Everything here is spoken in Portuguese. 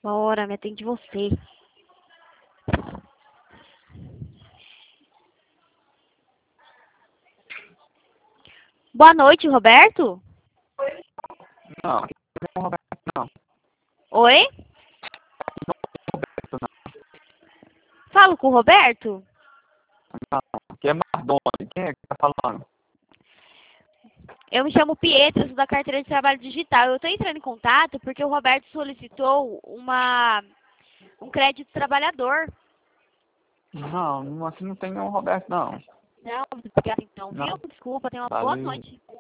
Bora, me atende você. Boa noite, Roberto. Não, aqui não é o Roberto, não. Oi? Roberto, Falo com o Roberto? não. Aqui é Mardoni. Quem é que tá falando? Eu me chamo Pietro, sou da carteira de trabalho digital. Eu estou entrando em contato porque o Roberto solicitou um crédito trabalhador. Não, assim não tem nenhum Roberto, não. Não, obrigada então, Não. viu? Desculpa, tenha uma boa Valeu. noite.